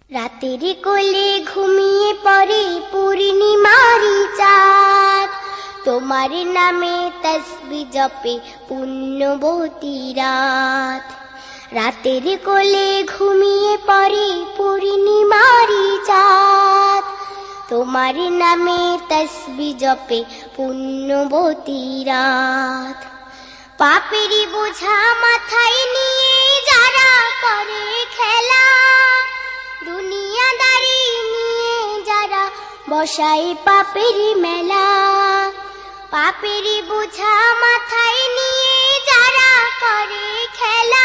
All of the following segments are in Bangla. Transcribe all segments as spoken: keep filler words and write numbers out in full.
রাতের কোলে ঘুমিয়ে পড়ে পূর্ণিমারি চাঁদ, তোমার নামে তসবিহ জপে পুণ্যবতী রাত। রাতের কোলে ঘুমিয়ে পড়ে পূর্ণিমারি চাঁদ, তোমার নামে তসবিহ জপে পুণ্যবতী রাত। পাপেরই বোঝা মাথায় নিয়ে যারা করে খেলা, দুনিয়াদারি নিয়ে যারা বসায় পাপের মেলা। পাপেরই বোঝা মাথায় নিয়ে যারা করে খেলা,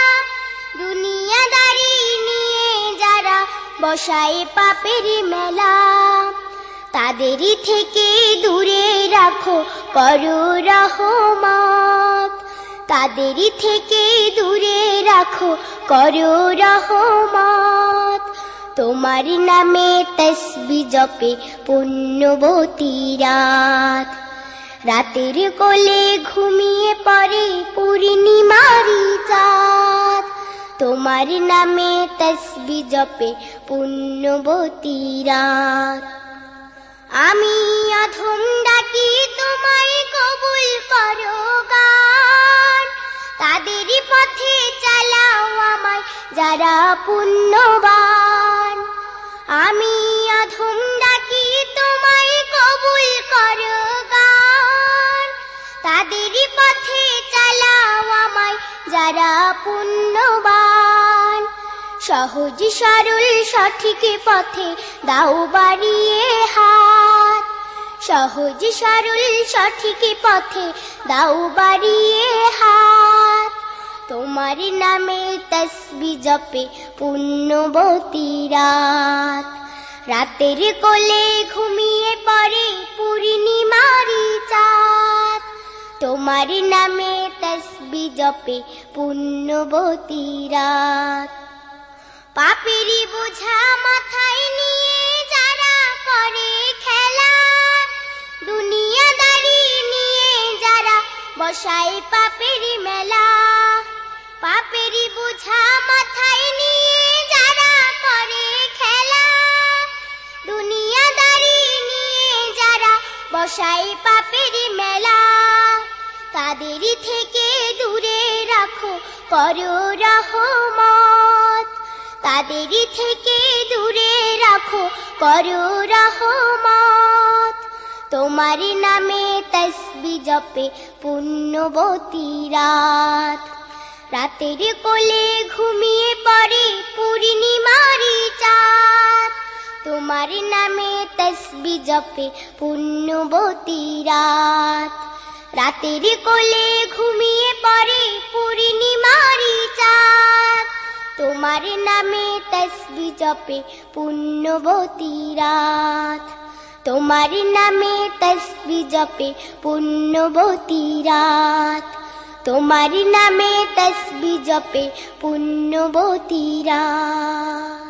দুনিয়াদারি নিয়ে যারা বসায় পাপের মেলা। তাদেরই থেকে দূরে রাখো করো রহমত, তাদেরই থেকে দূরে রাখো করো রহমত। তোমার নামে তসবিহ জপে পুণ্যবতী রাত। রাতের কোলে ঘুমিয়ে পড়ে পূর্ণিমারি চাঁদ, তোমার নামে তসবিহ জপে পুণ্যবতী রাত। আমি অধম ডাকি তোমায় কবুল করো গান, তাদেরই পথে চালাও আমায় যারা পুণ্যবান। আমি অধম ডাকি তোমায় কবুল করো গান, তাদেরই পথে চালাও আমায় যারা পুণ্যবান। সহজ সরল সঠিক পথে দাও বাড়িয়ে হাত, সহজ সরল সঠিক পথে দাও বাড়িয়ে হাত। তোমার নামে তসবিহ জপে পুণ্যবতী রাত। রাতের কোলে ঘুমিয়ে পড়ে পূর্ণিমারি চাঁদ, তোমার নামে তসবিহ জপে পুণ্যবতী রাত। পাপেরই বোঝা মাথায় নিয়ে যারা করে খেলা, দুনিয়াদারি নিয়ে যারা বসায় পাপের মেলা। পাপেরই বোঝা মাথায় নিয়ে যারা করে খেলা, দুনিয়াদারি নিয়ে যারা বসায় পাপের মেলা। তাদেরই থেকে দূরে রাখো করো রহমত, তাদেরই থেকে দূরে রাখো করো রহমত। তোমার নামে তসবিহ জপে পুণ্যবতী রাত। রাতের কোলে ঘুমিয়ে পড়ে পূর্ণিমারি চাঁদ, তোমার নামে তসবিহ জপে পুণ্যবতী রাত। রাতের কোলে ঘুমিয়ে পড়ে পূর্ণিমারি চাঁদ, তোমার নামে তসবিহ জপে পুণ্যবতী রাত। তোমার নামে তসবিহ জপে পুণ্যবতী রাত। তোমার নামে তসবিহ জপে পুণ্যবতী রাত।